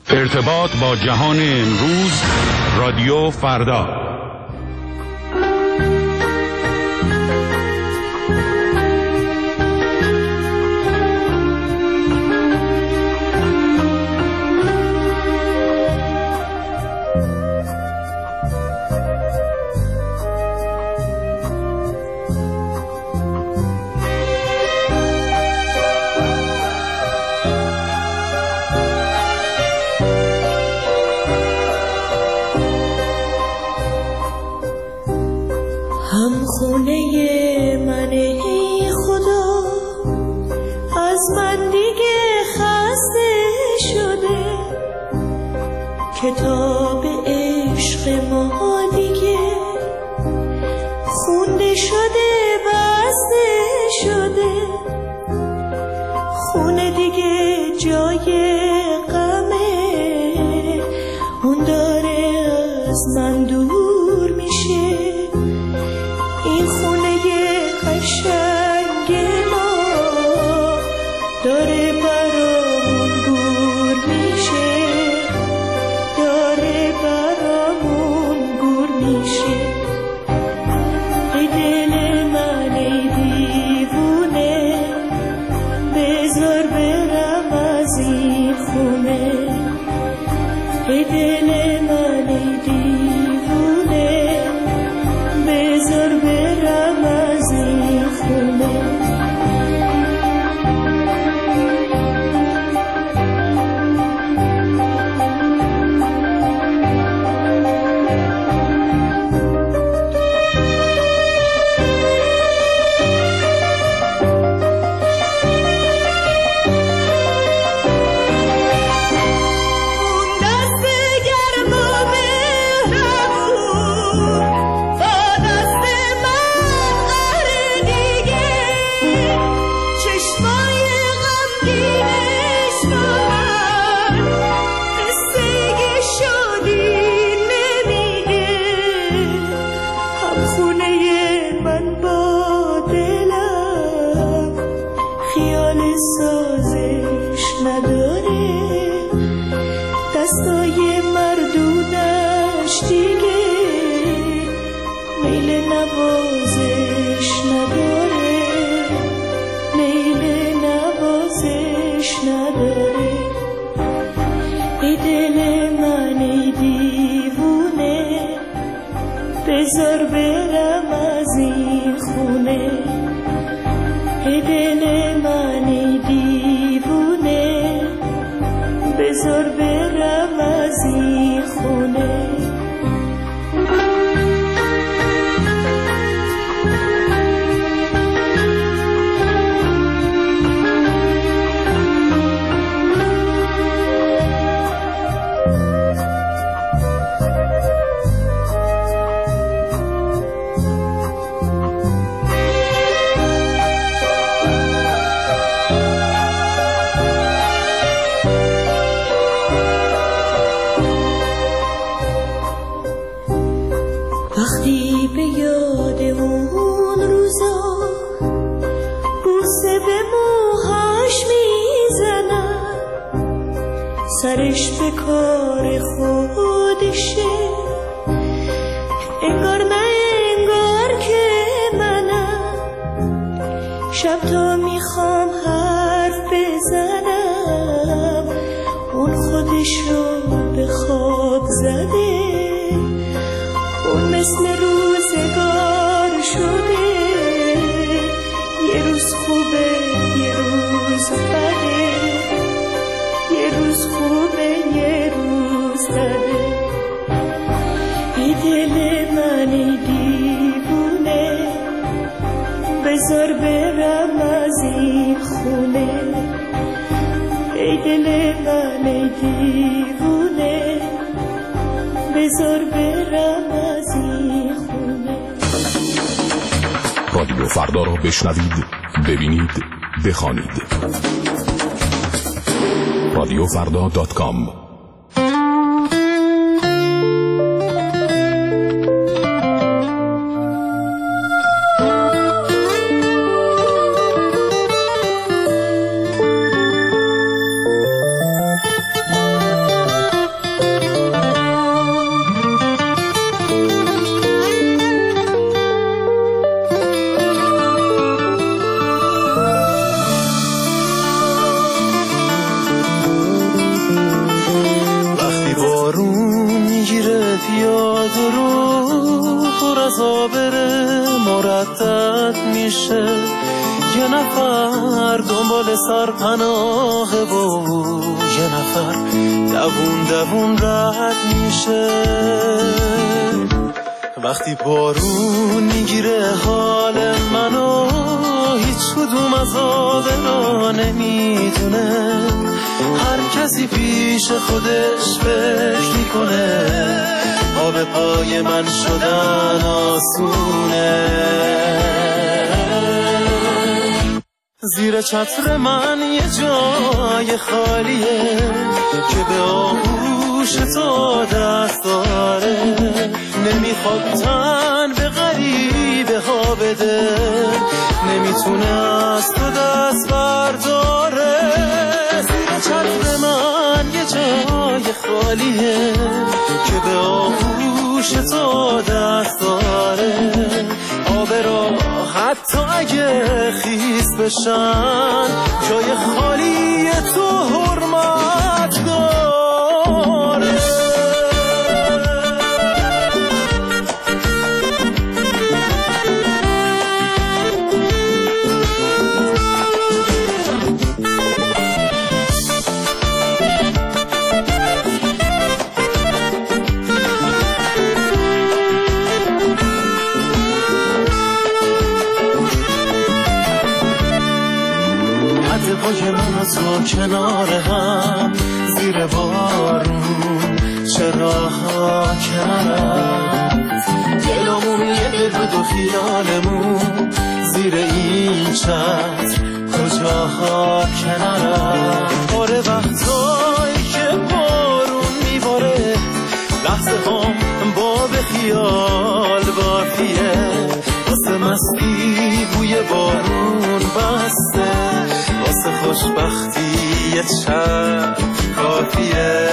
ارتباط با جهان امروز، رادیو فردا. هم خونه من ای خدا، از من دیگه خسته شده، کتاب عشق ما دیگه خونده شده، بسته شده، خونه دیگه جای غمه، اون داره از من دور میشه. این خونه قشنگ ما داره برامون گور میشه، داره برامون گور میشه. ای دل من ای دیوونه، بذار برم از این خونه. ای دل من ای دیوونه، بذار برم از این خونه. سازش نداره، دستای مردونش دیگه میل نوازش نداره، میل نوازش نداره. ای دل من ای دیوونه، بذار برم از این خونه. ای دل من ای دیوونه، بذار برم از این خونه. وقتی به یاد اون روزا بوسه به موهاش میزنم، سرش به کار خودشه، انگار نه انگار که منم. شب تا میخوام حرف بزنم، اون خودش رو به خواب زده، اون مثل روزگار شده، یه روز خوبه یه روز بده، یه روز خوبه یه روز بده. ای دل من ای دیوونه، بذار برم از این خونه. ای دل من ای دیوونه، بذار برم از این خونه. رادیو فردا را بشنوید، ببینید، بخوانید. radiofrda.com. غذا بره مردد میشه، یه نفر دنبال سرپناهه و یه نفر دوون دوون رد میشه. وقتی بارون میگیره حال منو، هیچ کدوم از آبرا نمیدونه، هر کسی پیش خودش فکر میکنه، آب پای من شدن آسونه. زیر چتر من یه جای خالیه که به آغوش تو دست داره، نمیخواد تن به غریبه ها بده، نمیتونه از تو دست برداره. زیر چتر من یه جای خالیه که به آغوش تو دست داره، آب را حتی اگه خیس بشن، جای خالی تو حرمت داره. پای من و تو کنار هم زیر بارون، چراها کنارم، دلمون یه بود و خیالمون زیر این چتر کجاها کنارم. آره وقتایی که بارون میباره، لحظه هم با به خیال بافیه، واسه مستی بوی بارون بسته، واسه خوشبختی یه چند کافیه.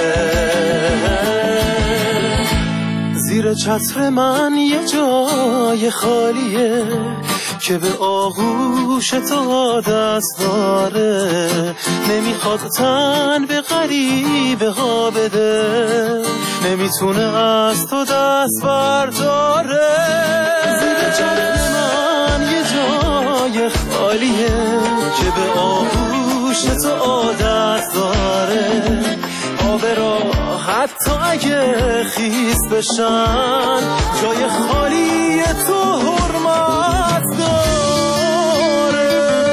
زیر چتر من یه جای خالیه که به آغوش تو دست داره، نمیخواد تن به غریبه ها بده، نمیتونه از تو دست برداره. زیر چتر من یه جای خالیه که به آغوش تو عادت داره، آب را حتی اگه خیس بشن، جای خالی تو حرمت داره.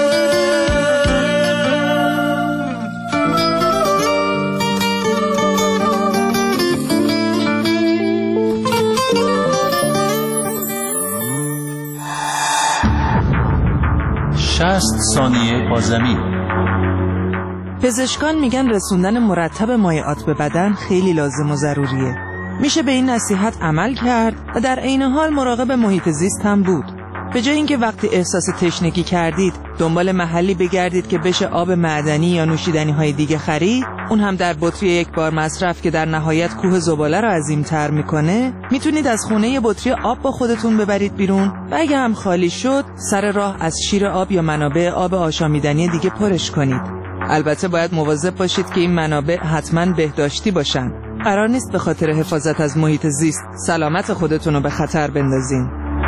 شصت ثانیه با زمین. پزشکان میگن رسوندن مرتب مایعات به بدن خیلی لازم و ضروریه. میشه به این نصیحت عمل کرد و در عین حال مراقب محیط زیست هم بود. به جای اینکه وقتی احساس تشنگی کردید دنبال محلی بگردید که بشه آب معدنی یا نوشیدنی های دیگه خرید، اون هم در بطری یک بار مصرف که در نهایت کوه زباله رو عظیم‌تر میکنه، میتونید از خونه یه بطری آب با خودتون ببرید بیرون و اگه هم خالی شد سر راه از شیر آب یا منابع آب آشامیدنی دیگه پرش کنید. البته باید مواظب باشید که این منابع حتما بهداشتی باشن. قرار نیست به خاطر حفاظت از محیط زیست سلامت خودتون رو به خطر بندازین.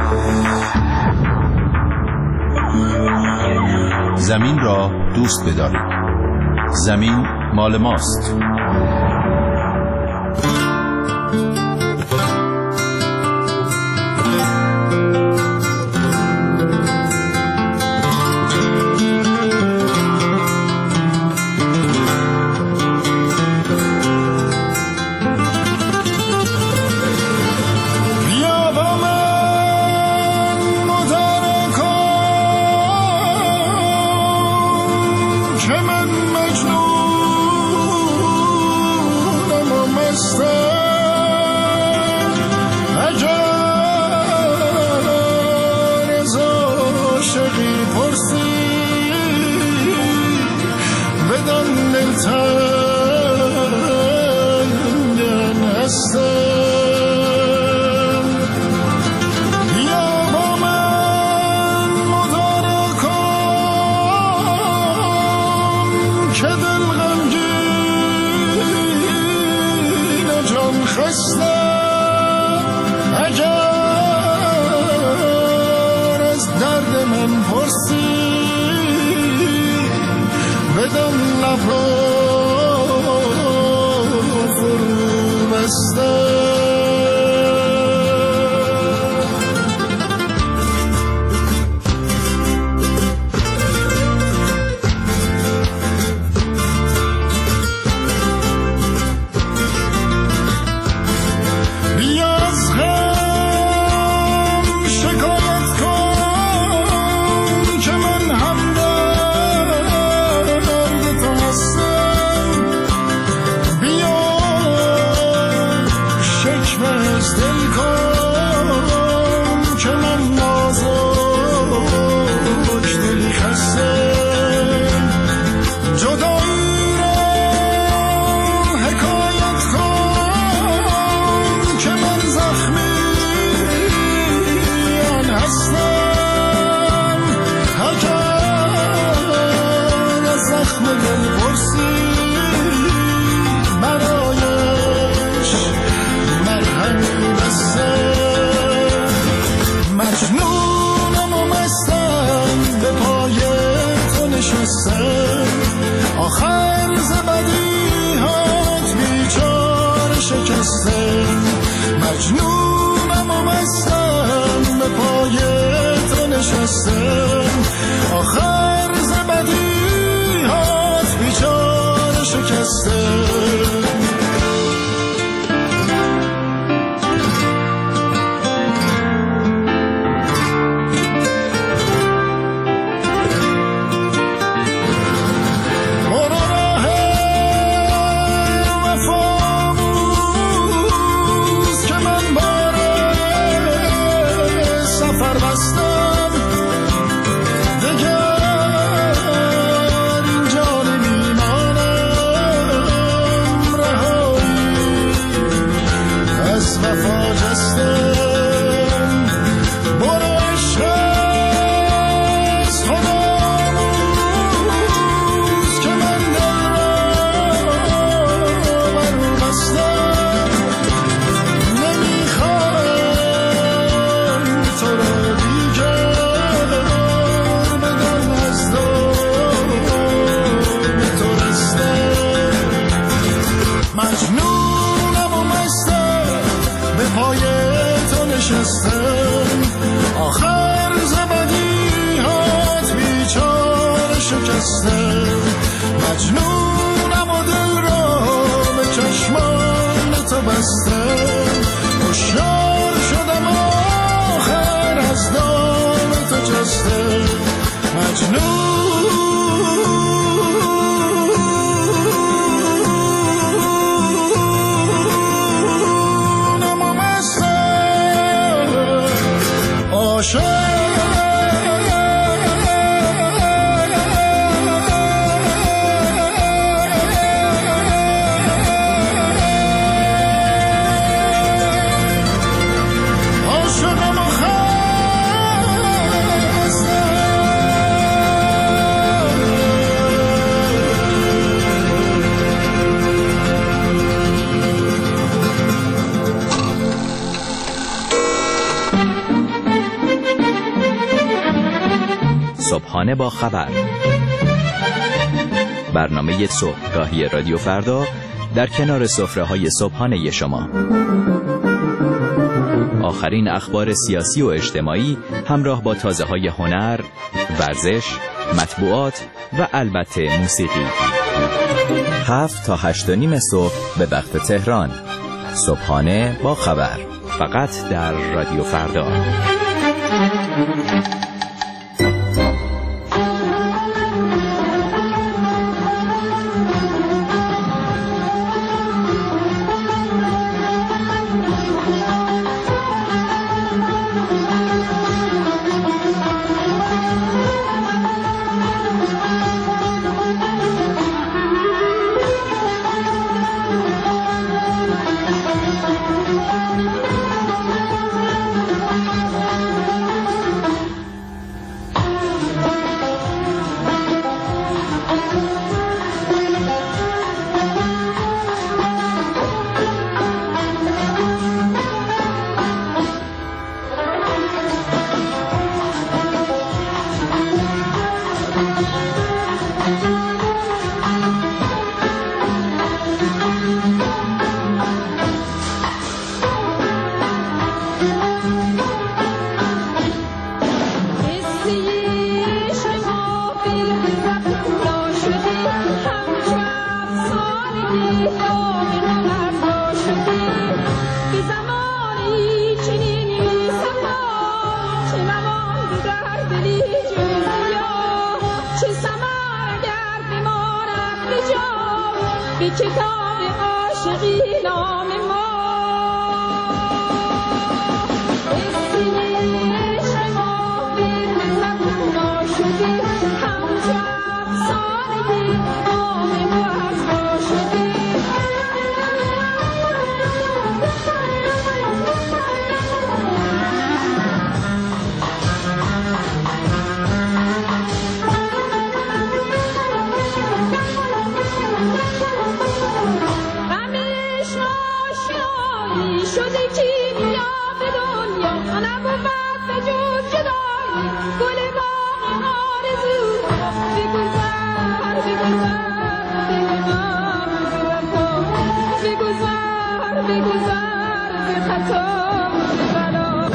زمین را دوست بدارید. زمین مال ماست. پرسی بدان لبا فرو بسته آخر زبدی هات بیچار شکسته مجنونم و مستم به پای تو نشستم آخر زبدی هات بیچار شکسته آخر زبدی هات بیچار شکسته مجنونم و دل را به چشمان تو بسته هوشیار شدم آخر از دام تو جسته صبحانه با خبر، برنامه صبحگاهی رادیو فردا در کنار سفره‌های صبحانه شما. آخرین اخبار سیاسی و اجتماعی همراه با تازه‌های هنر، ورزش، مطبوعات و البته موسیقی. 7 تا 8:30 صبح به وقت تهران. صبحانه با خبر، فقط در رادیو فردا. عاشقی نام ما عشق ما به زبون شدی همچو افسانگی نام ما از عاشقی شده کیمیا به دنیا نبود به جز جدایی گل باغ آرزو بگذر به خطا بلا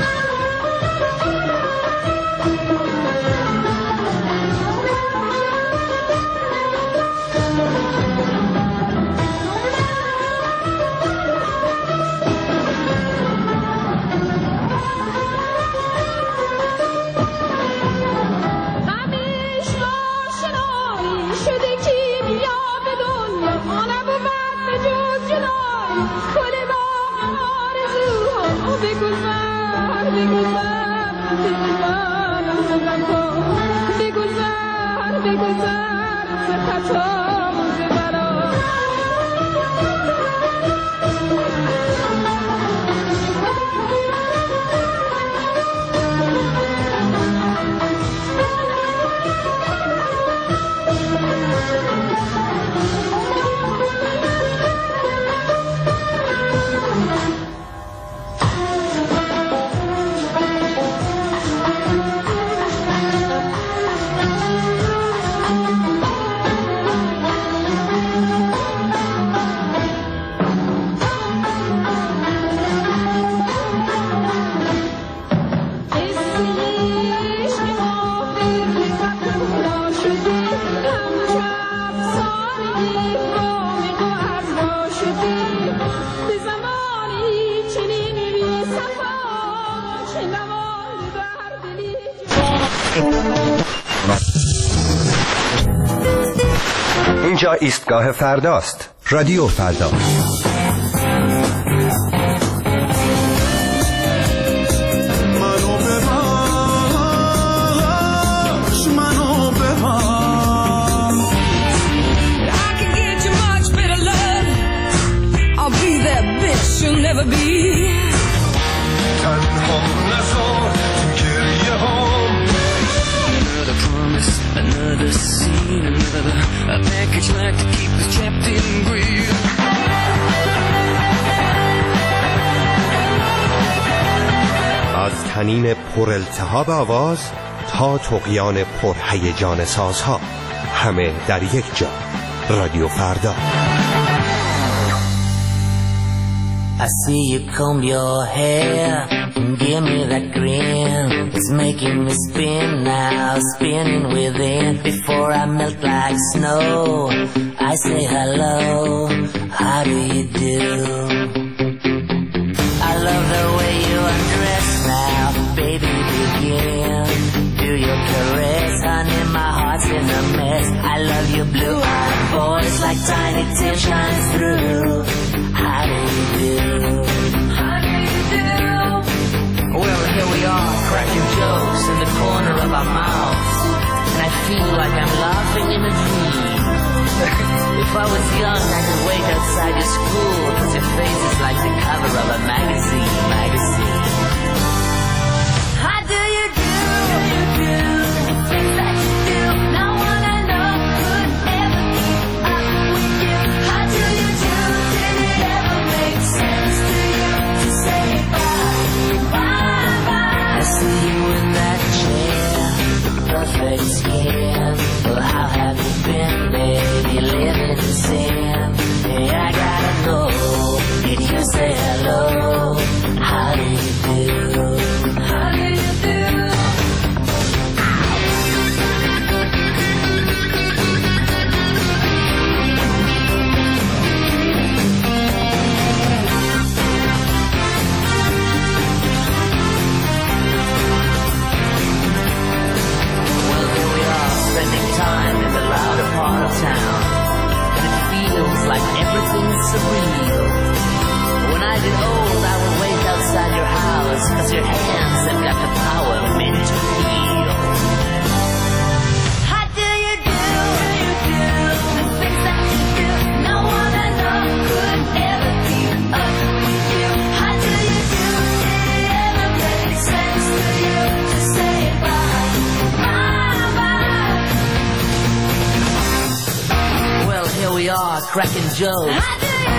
اینجا ایستگاه فرداست. رادیو فردا. از طنین پر التهاب آواز تا طغیان پر هیجان سازها، همه در یک جا. رادیو فردا. I see you comb your hair and give me that grin. It's making me spin now, spinning within. Before I melt like snow, I say hello, how do you do? I love the way you undress now, baby begin. Do your caress, honey, my heart's in a mess. I love your blue-eyed voice like tiny Tim shines through. How do you do? How do you do? Well, here we are, cracking jokes in the corner of our mouths, and I feel like I'm laughing in a dream. If I was young, I could wait outside your school, 'cause your face is like the cover of a magazine. How do you do? Things that you do, no one I know could ever keep up with you. How do you do? Did it ever make sense to you to say bye? I see you in that chair, perfect skin. Well, how have you been, baby? Living in sin. Hey, I gotta know, did you say hello? How do you do? How do you do? Time in the louder part of town, and it feels like everything's surreal. getting old, I will wait outside your house, 'cause your hands have got the power meant to heal. How do you do the things that you do? No one I know could ever keep up with you. How do you do? Did it ever make sense to you to say bye, bye, bye? Well, here we are, cracking jokes. How do you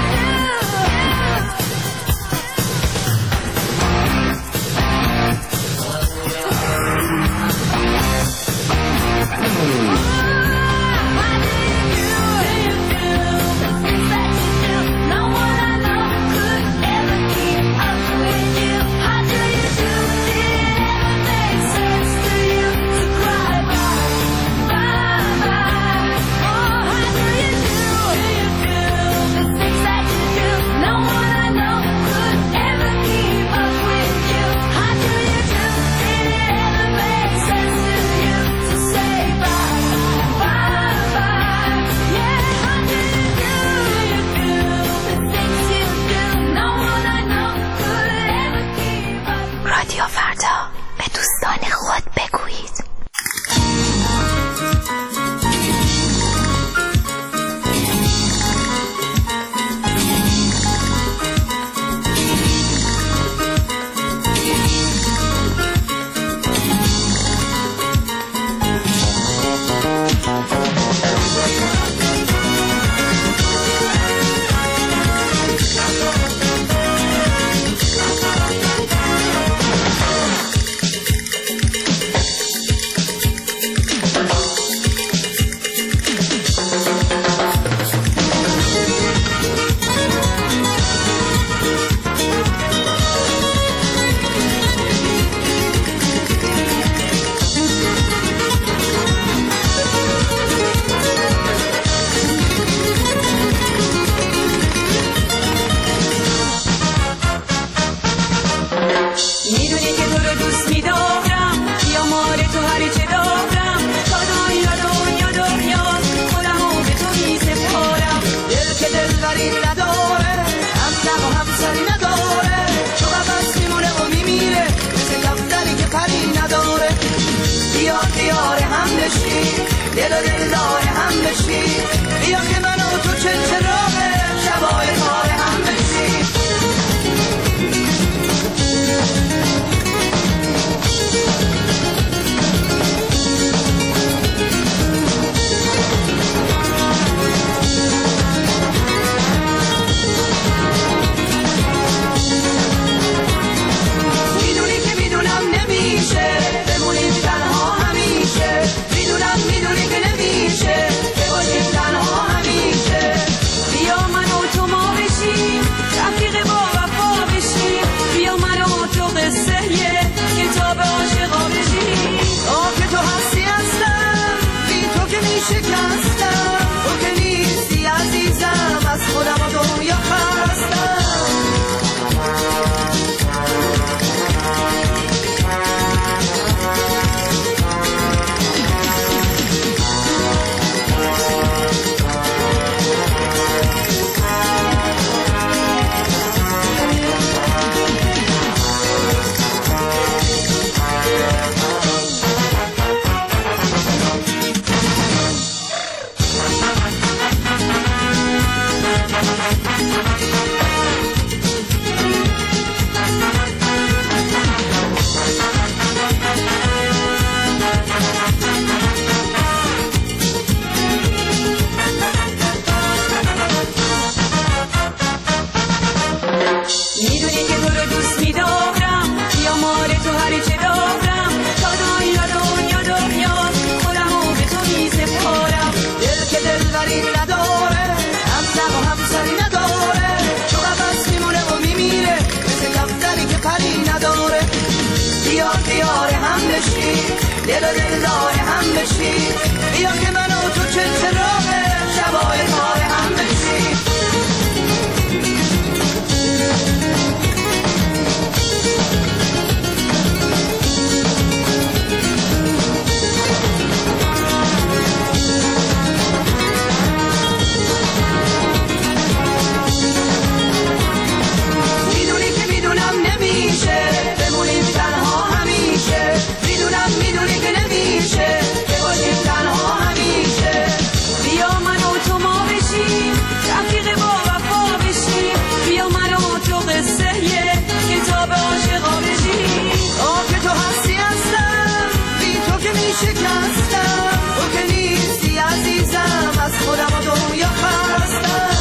نمیشه بمونیم تنها همیشه میدونی که نمیشه که باشیم تنها همیشه بیا من و تو ما بشیم رفیق با وفا بشیم بیا من و تو قصه کتاب عاشقا بشیم که تو هستی هستم بی تو که میشکستم تو که نیستی عزیزم از خودم و دنیا خستم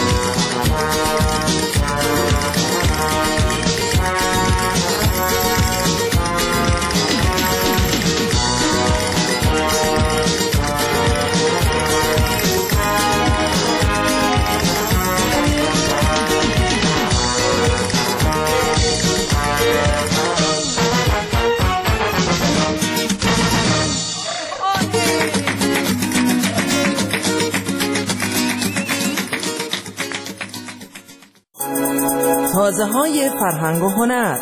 تازه‌های فرهنگ و هنر.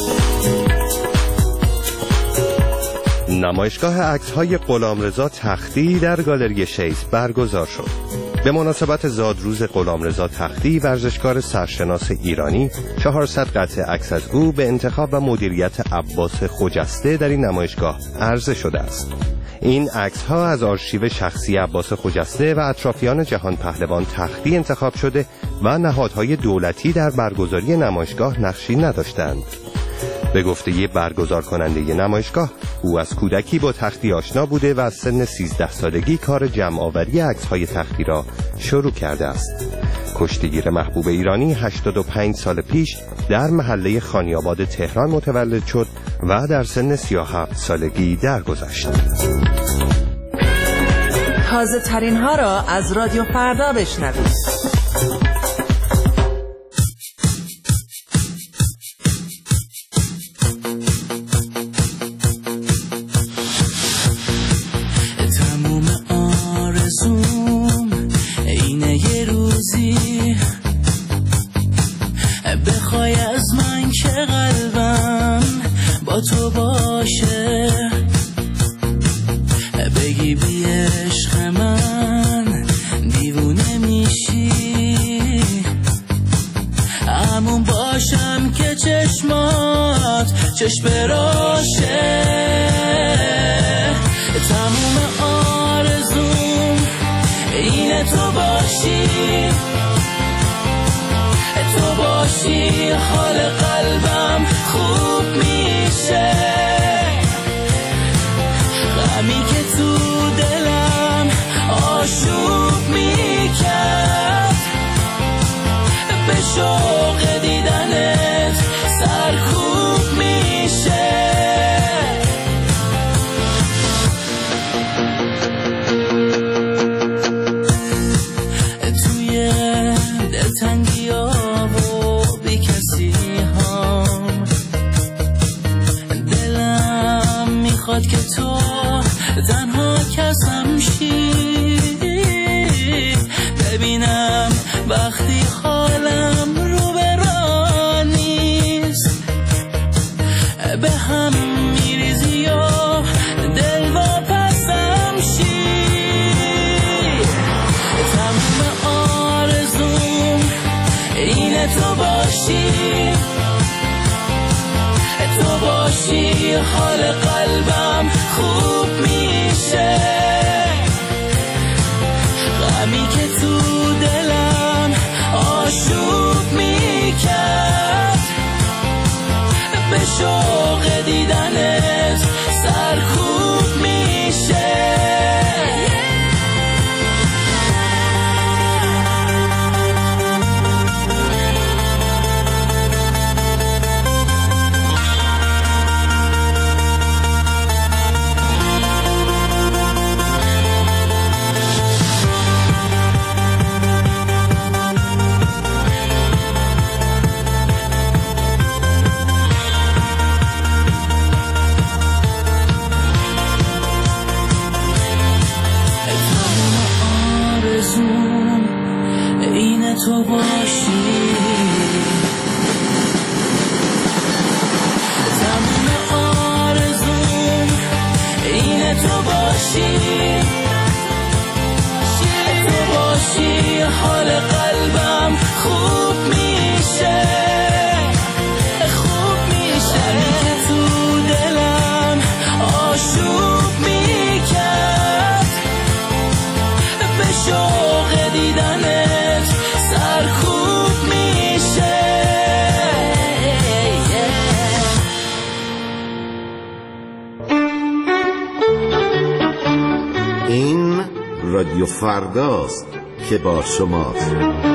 نمایشگاه عکس‌های غلامرضا تختی در گالری شیس برگزار شد. به مناسبت زادروز غلامرضا تختی، ورزشکار سرشناس ایرانی، 400 قطعه عکس از او به انتخاب و مدیریت عباس خجسته در این نمایشگاه عرضه شده است. این عکس‌ها از آرشیو شخصی عباس خجسته و اطرافیان جهان پهلوان تختی انتخاب شده و نهادهای دولتی در برگزاری نمایشگاه نقشی نداشتند. به گفته برگزار کننده نمایشگاه، او از کودکی با تختی آشنا بوده و از سن 13 سالگی کار جمع‌آوری عکس‌های تختی را شروع کرده است. کشتیگیر محبوب ایرانی 85 سال پیش در محله خانی‌آباد تهران متولد شد و در سن 37 سالگی درگذشت. تازه ترین ها را از رادیو فردا بشنوید. تموم آرزوم اینه یه روزی بخوای از من که قلبم با تو باشه، بگی بی عشق من دیوونه میشی، همون باشم که چشمات چشم راشه. تموم آرزوم اینه تو باشی، تو باشی حال قلبم خوب میشه، غمی که تو دلم آشوب میکرد، به شوق دیدنت سرکوب میشه. توی دلتنگی ها و بی کسی هم دلم میخواد که تو تنها کسم شی، ببینم وقتی حالم رو به راه نیست، به هم میریزی یا دل واپسم شی. تمام آرزوم اینه تو باشی، تو باشی حال قلبم خوب میشه، غمی که تو دلم آشوب میکرد، به شوق دیدنت سرکوب میشه. تو باشی، تمام آرزوم اینه تو باشی، تو باشی حال قلبم خوب میشه، خوب میشه. رادیو فرداست که با شماست.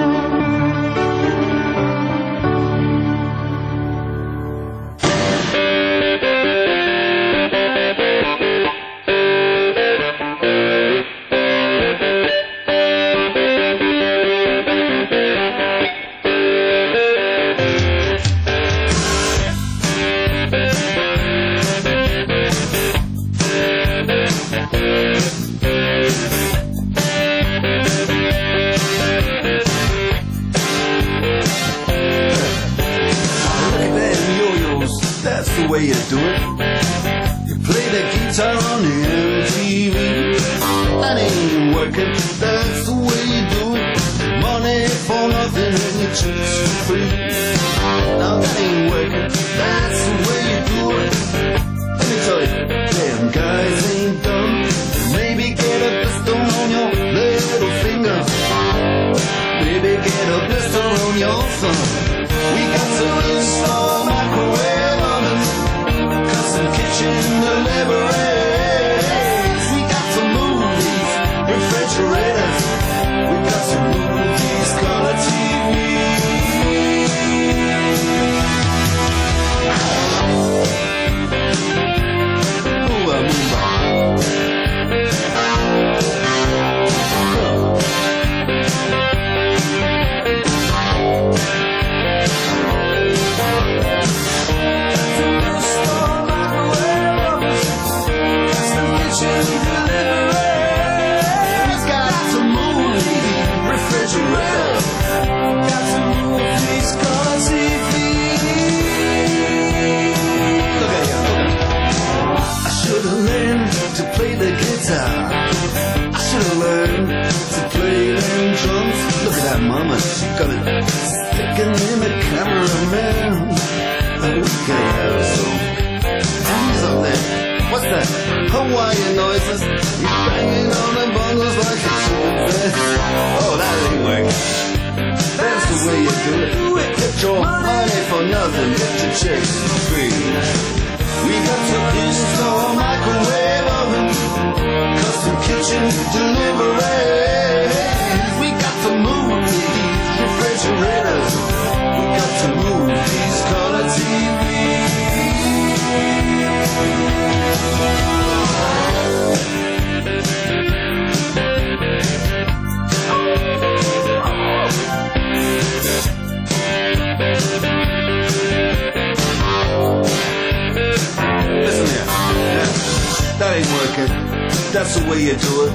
That's the way you do it.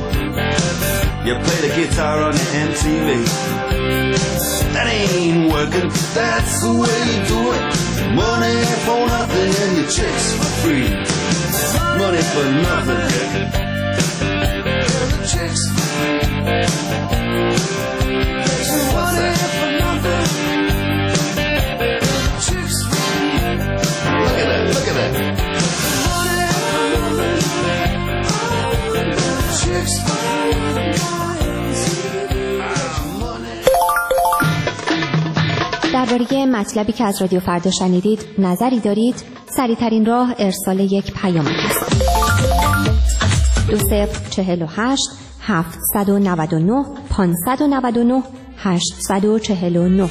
You play the guitar on the MTV. That ain't working. That's the way you do it. Money for nothing and your chicks for free. Money for nothing. The chicks for free. Money for nothing. The chicks for free. Look at that. Look at that. درباره مطلبی که از رادیو فردا شنیدید نظری دارید؟ سریع‌ترین راه ارسال یک پیام است. 2048 799 599 849.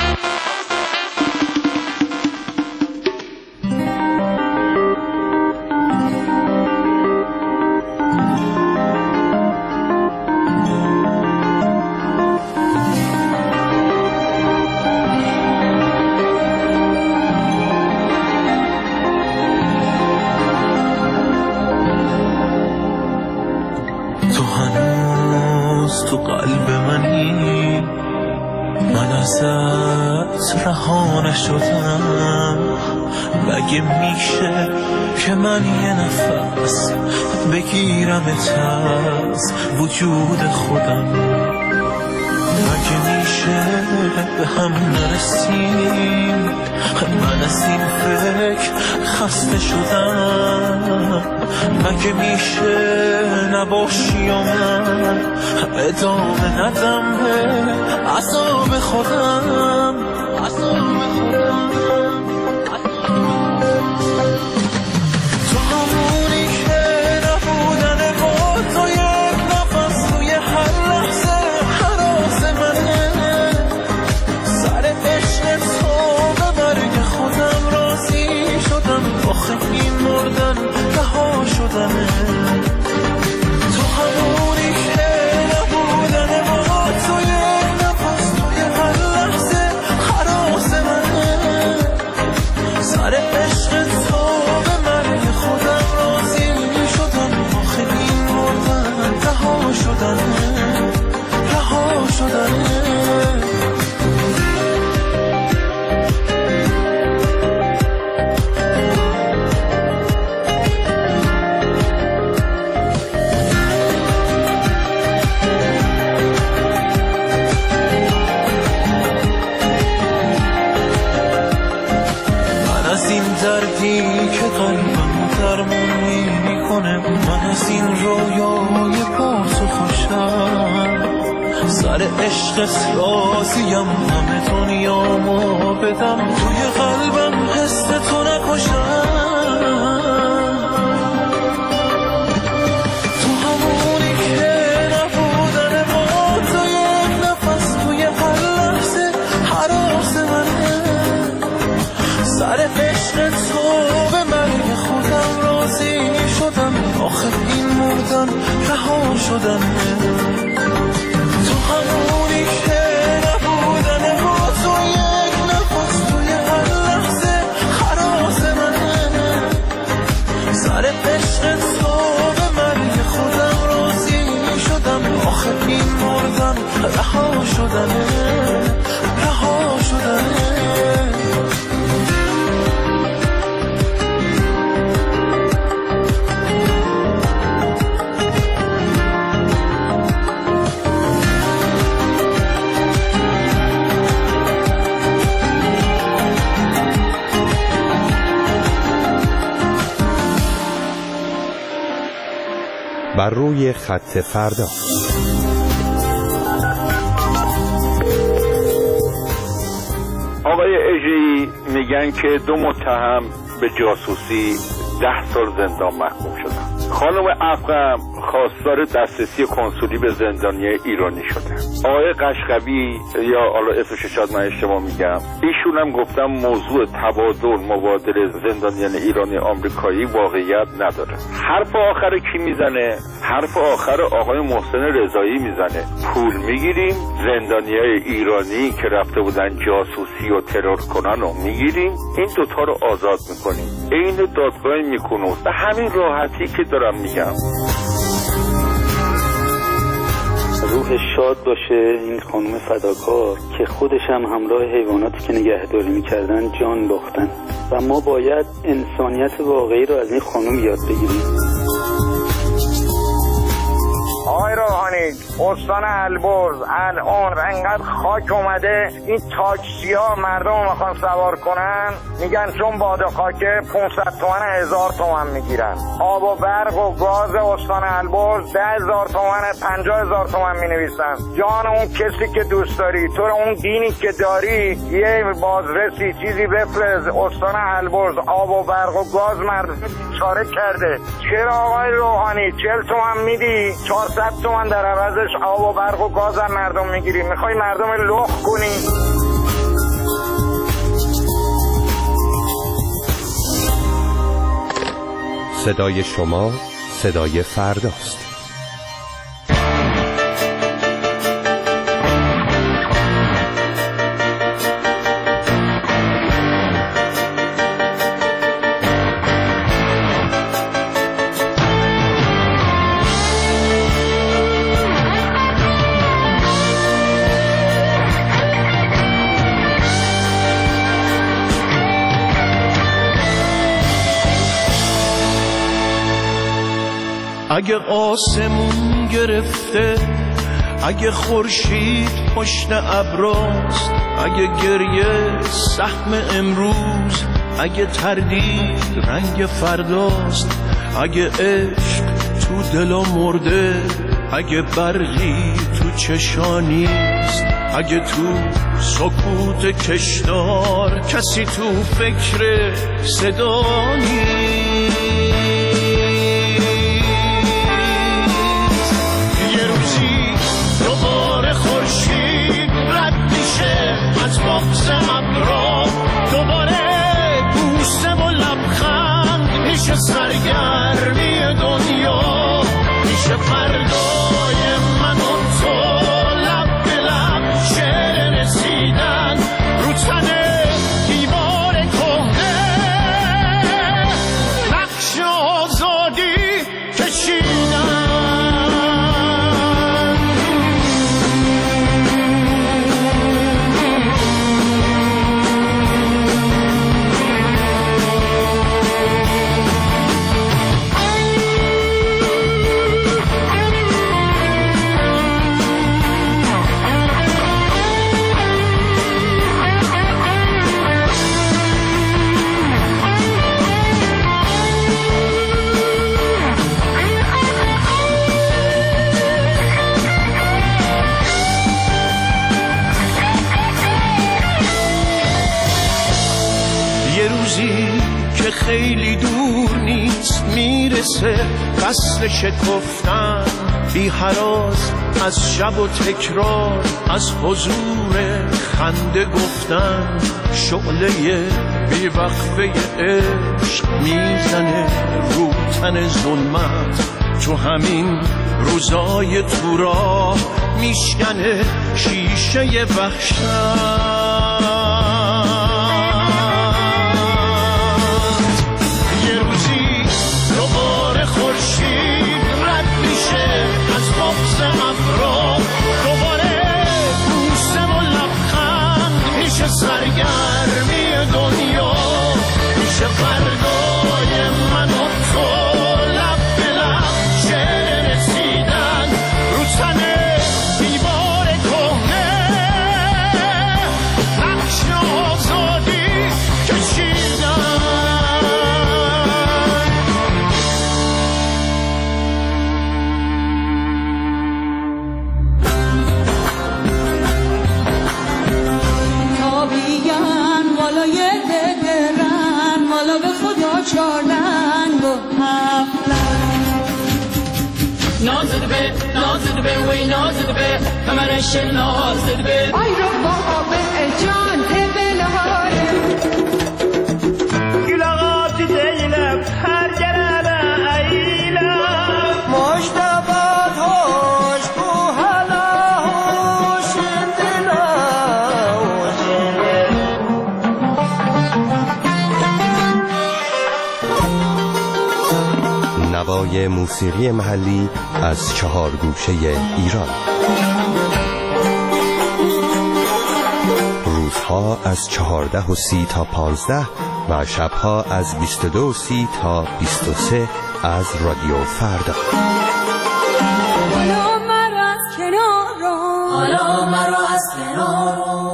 مگه میشه که من یه نفس بگیرمت از وجود خودم؟ مگه میشه به هم نرسیم؟ من از این فکر خسته شدم. مگه میشه نباشی و من ادامه ندم به عذاب خودم؟ تو همونی که نبودن با تو یک نفس روی شدنه، تو همونی که نبودنه با توی نفس توی هر لحظه حراس منه، سر عشق تو به مرگ خودم راضی شدم، آخه این مردن رها شدنه، رها شدنه. دردی که قلبم درمون میکنه، من از این رویای پاس و خوشم، سر عشق راضیم همه دنیامو بدم، توی قلبم حس تو نکشم، تو همونی که نبودنه با تو یک نفس توی هر لحظه حراس منه، سر عشق تو به مرگ خودم راضی شدم، آخه این مردن رها شدنه، تو همونی که نبودنه با تو یک نفس توی هر لحظه حراس منه، سر عشق تو به مرگ خودم راضی شدم، آخه این مردن رها شدنه، رها شدنه. بر روی خط فردا. آقای اژه‌ای میگن که 2 متهم به جاسوسی 10 سال زندان محکوم شدن. خانم افغم خواستار دسترسی کنسولی به زندانی ایرانی شده. آقای قشقبی یا حالا اسمش شاید من اشتباه میگم، ایشون هم گفتم موضوع تبادل مبادله زندانیان ایرانی آمریکایی واقعیت نداره. حرف آخر کی میزنه؟ حرف آخر آقای محسن رضایی میزنه. پول میگیریم، زندانیای ایرانی که رفته بودن جاسوسی و ترور کنن رو میگیریم، این دوتا رو آزاد میکنیم. این دادگاه میکنوست. به همین راحتی که دارم میگم. روح شاد باشه این خانم فداکار که خودش هم همراه حیواناتی که نگهداری میکردن جان باختن و ما باید انسانیت واقعی رو از این خانم یاد بگیریم. آقای روحانی، استان البرز الان انقدر خاک اومده، این تاکسی ها مردم میخوان سوار کنن، میگن چون باد خاکه 500 تومن 1000 تومن میگیرن. آب و برق و گاز استان البرز 10,000 تومن 50,000 تومن مینویسن. جان اون کسی که دوست داری، تو اون دینی که داری، یه بازرسی چیزی بفرست. استان البرز آب و برق و گاز مردم چاره کرده. چرا آقای روحانی 40 تومن میدی 400 تومن در عوضش آب و برق و گاز هم مردم میگیری؟ میخوای مردم لخ کنی؟ صدای شما صدای فرداست. اگه آسمون گرفته، اگه خورشید پشت ابراست، اگه گریه سهم امروز، اگه تردید رنگ فرداست، اگه عشق تو دلا مرده، اگه برقی تو چشانیست، اگه تو سکوت کشدار کسی تو فکر صدا نیست، یه روزی دوباره خورشید رد میشه از بغض ابرا، دوباره بوسه و لبخند میشه سرگرمی دنیا. روزی که خیلی دور نیست میرسه قصد شکفتن بی هراس از شب و تکرار از حضور خنده گفتن شعله بی وقفه عشق میزنه رو تن ظلمت تو همین روزای تو راه میشکنه شیشه وحشت یه روزی دوباره خورشید رد میشه از بغض ابرا دوباره بوسه و لبخند میشه سرگرمی دنیا میشه فردای من و تو لب به لب شعر رسیدن رو تن دیوار کهنه نقش آزادی کشیدن تابیان بالای ددرن والا به خدا چارنگ و نازد به وی نازد به کمرش نازد به ای رو بابا به جان تبل هاره گلاغات دیلم هر جرابه ایلم مشتبات هوش کو حالا هوش نوای موسیقی محلی از 4 گوشه ایران. روزها از 14:30 تا 15 و شبها از 22:30 تا 23 از رادیو فردا. حالا مرا از کنار رو حالا مرا از کنار رو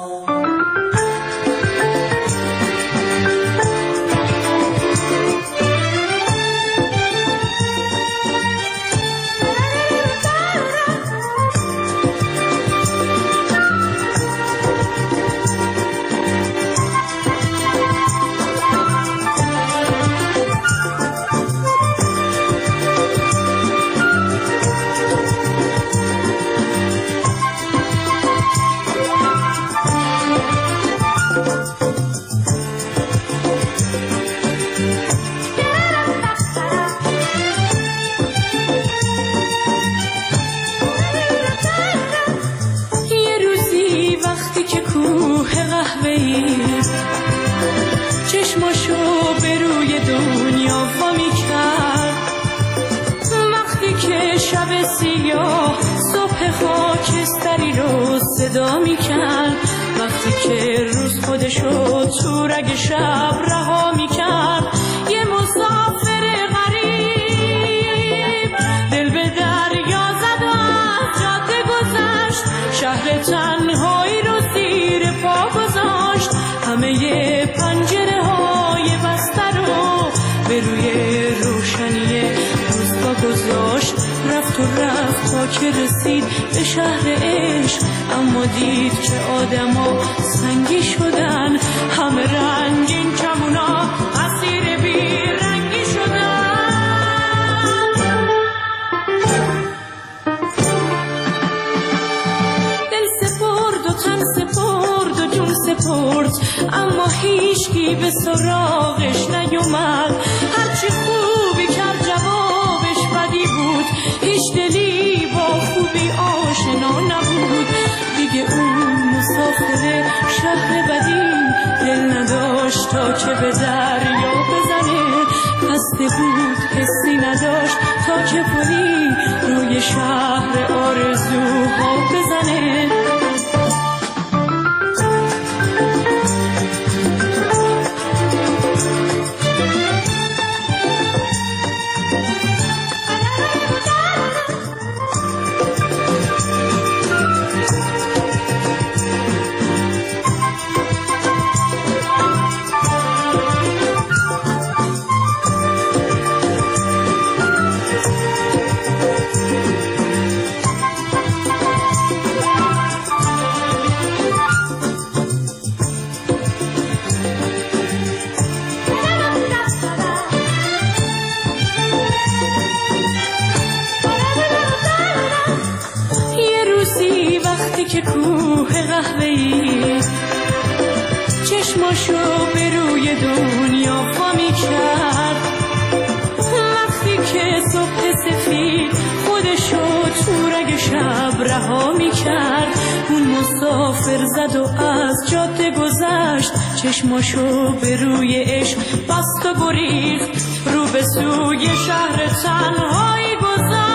چشماشو به روی دنیا وامی کرد وقتی که شب سیاه صبح خاکستری رو صدا می کرد وقتی که روز خودشو تو رگ شب رها می کرد یه مسافر غریب دل به دریا زد و از جاده گذشت شهر تنهایی رو زیر پا گذاشت همه پنجره های بسته رو به روی روشنی روزگاه گذاشت رفت تا که رسید به شهر عشق اما دید که آدما سنگی شدن همه رنگین کمونا اسیر بی رنگی شدن دل سپرد و تن سپرد و جون سپرد اما هیچکی به سراغش نیومد هرچی خوبی کرد جوابش بدی بود هیچ دلی با خوبی آشنا نبود دیگه اون مسافر شهر بدی دل نداشت تا که به دریا بزنه خسته بود حسی نداشت تا که پلی روی شهر آرزوها بزنه چشماشو به روی دنیا فامی کرد. وقتی که صبح سفید خودشو تو رگ شب رها می کرد، اون مسافر زد و از جاده گذشت، چشماشو به روی عشق بست و گریخت، رو به سوی شهر تنهایی گذشت.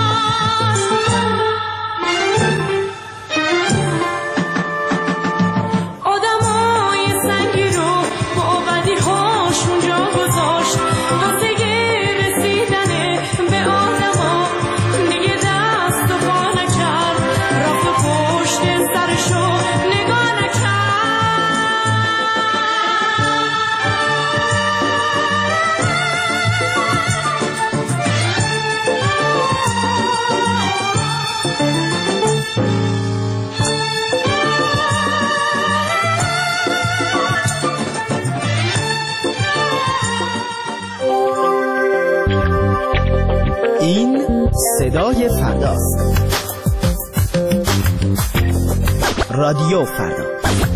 آدمای سنگی رو با بدی هاشون جا گذاشت، واسه رسیدن به آدما دیگه دست و پا نکرد، رفت و پشت سرشو نگاه نکرد. این صدای فرداست. رادیو فردا.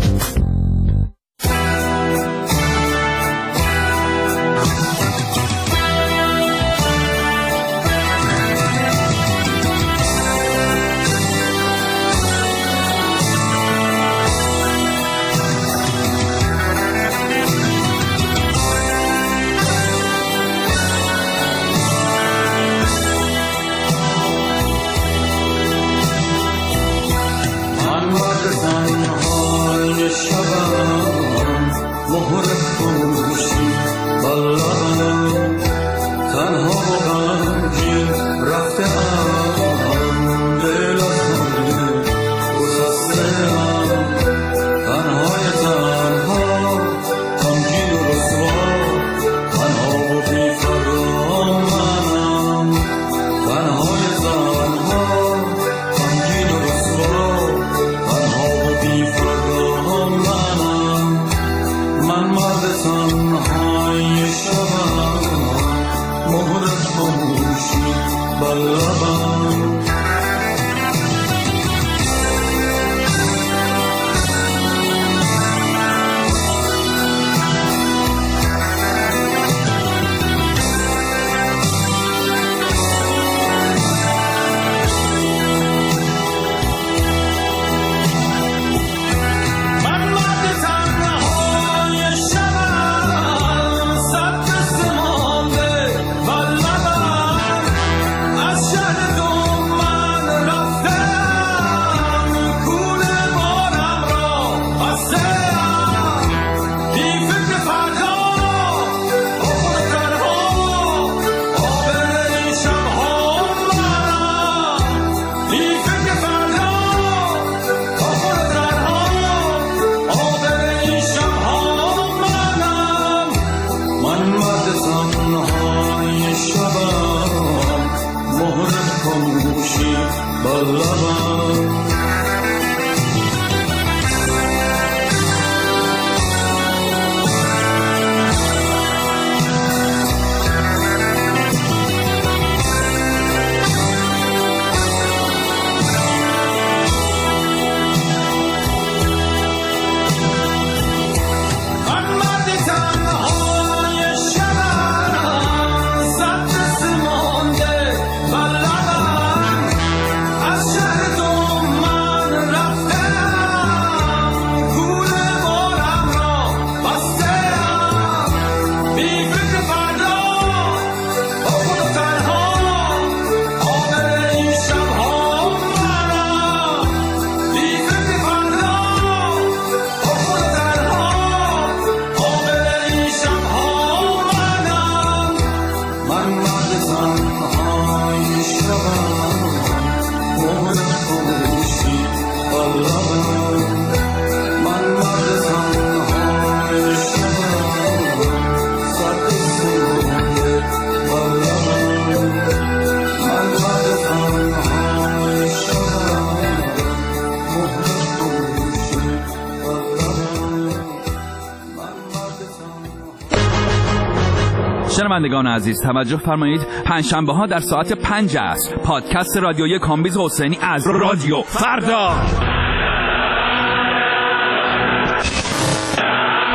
شنوندگان عزیز توجه فرمایید، پنجشنبه ها در ساعت 5 عصر پادکست رادیویی کامبیز حسینی از رادیو فردا.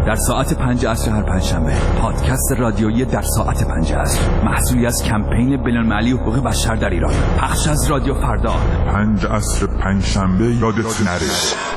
در ساعت 5 عصر هر پنجشنبه. پادکست رادیویی در ساعت 5 عصر، محصولی از کمپین بین‌المللی حقوق بشر در ایران. پخش از رادیو فردا. 5 عصر پنجشنبه یادت نره.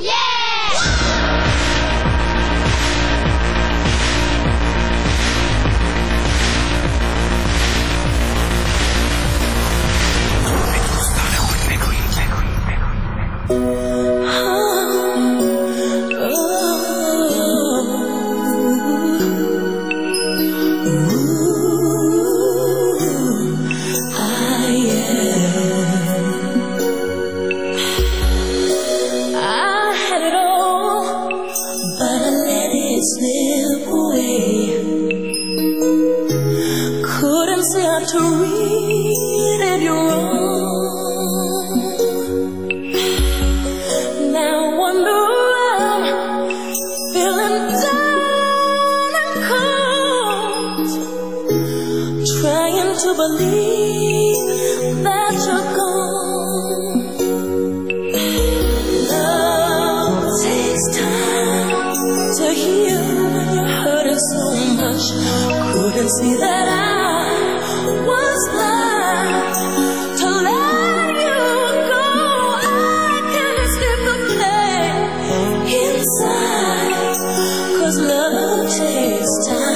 See that I was blind to let you go. I can't escape the pain inside, 'cause love takes time.